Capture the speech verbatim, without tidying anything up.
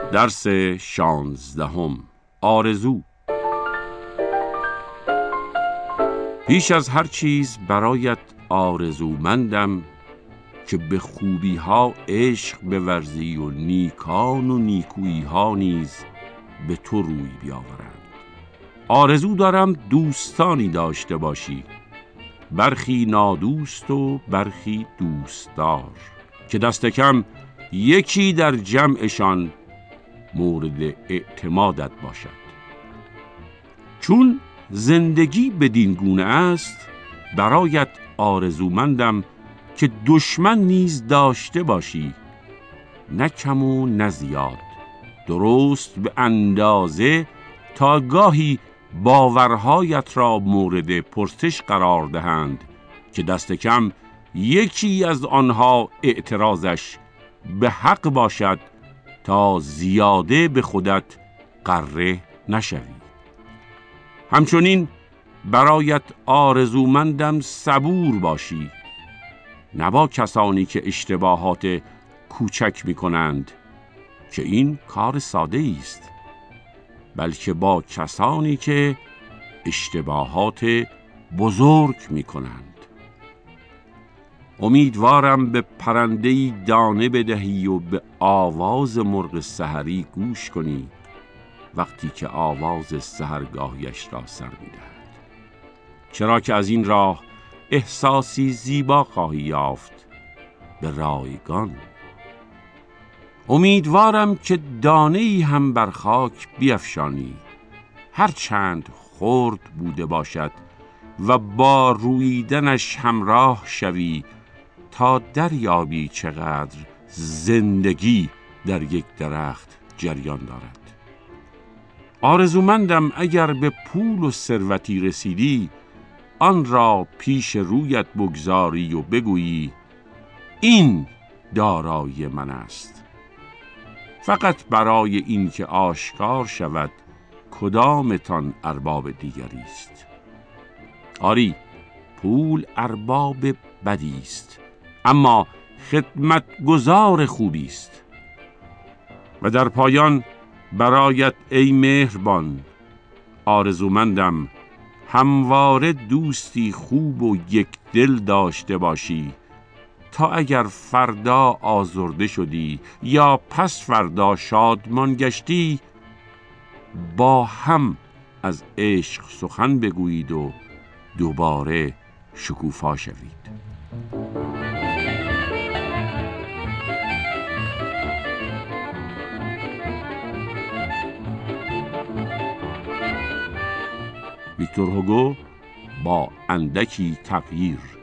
درس شانزدهم. آرزو. پیش از هر چیز برایت آرزومندم که به خوبی ها عشق بورزی و نیکان و نیکویی ها نیز به تو روی بیاورند. آرزو دارم دوستانی داشته باشی، برخی نادوست و برخی دوستدار، که دست کم یکی در جمعشان مورد اعتمادت باشد. چون زندگی بدین گونه است، برایت آرزومندم که دشمن نیز داشته باشی، نه کم و نه زیاد، درست به اندازه، تا گاهی باورهایت را مورد پرسش قرار دهند که دست کم یکی از آنها اعتراضش به حق باشد، تا زیاده به خودت غره نشوی. همچنین برایت آرزومندم صبور باشی، نه با کسانی که اشتباهات کوچک می کنند که این کار ساده است، بلکه با کسانی که اشتباهات بزرگ می کنند. امیدوارم به پرنده‌ای دانه بدهی و به آواز مرغ سحری گوش کنی وقتی که آواز سحرگاهیش را سر می دهد، چرا که از این راه احساسی زیبا خواهی یافت به رایگان. امیدوارم که دانه‌ای هم بر خاک بیفشانی، هر چند خرد بوده باشد، و با رویدنش همراه شوی تا دریابی چقدر زندگی در یک درخت جریان دارد. آرزومندم اگر به پول و ثروتی رسیدی، آن را پیش رویت بگذاری و بگویی این دارایی من است، فقط برای این که آشکار شود کدامتان ارباب دیگری است. آری، پول ارباب بدی است، اما خدمتگزار خوبی است. و در پایان برایت ای مهربان آرزومندم همواره دوستی خوب و یک دل داشته باشی، تا اگر فردا آزرده شدی یا پس فردا شادمان گشتی، با هم از عشق سخن بگویید و دوباره شکوفا شوید. ویکتور هوگو با اندکی تغییر.